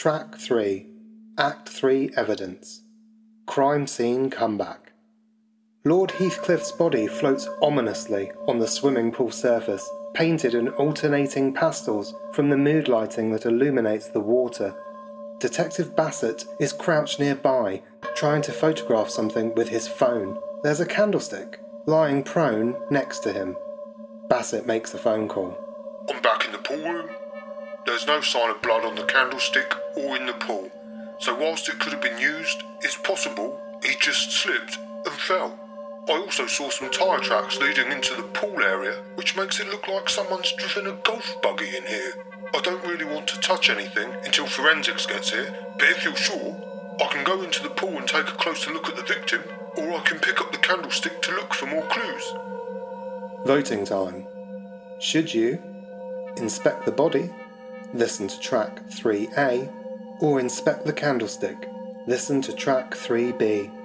Track 3, Act 3 Evidence. Crime Scene Comeback. Lord Heathcliff's body floats ominously on the swimming pool surface, painted in alternating pastels from the mood lighting that illuminates the water. Detective Bassett is crouched nearby, trying to photograph something with his phone. There's a candlestick lying prone next to him. Bassett makes a phone call. I'm back in the pool room. There's no sign of blood on the candlestick or in the pool, so whilst it could have been used, it's possible he just slipped and fell. I also saw some tyre tracks leading into the pool area, which makes it look like someone's driven a golf buggy in here. I don't really want to touch anything until forensics gets here, but if you're sure, I can go into the pool and take a closer look at the victim, or I can pick up the candlestick to look for more clues. Voting time. Should you inspect the body, listen to track 3A, or inspect the candlestick, listen to track 3B?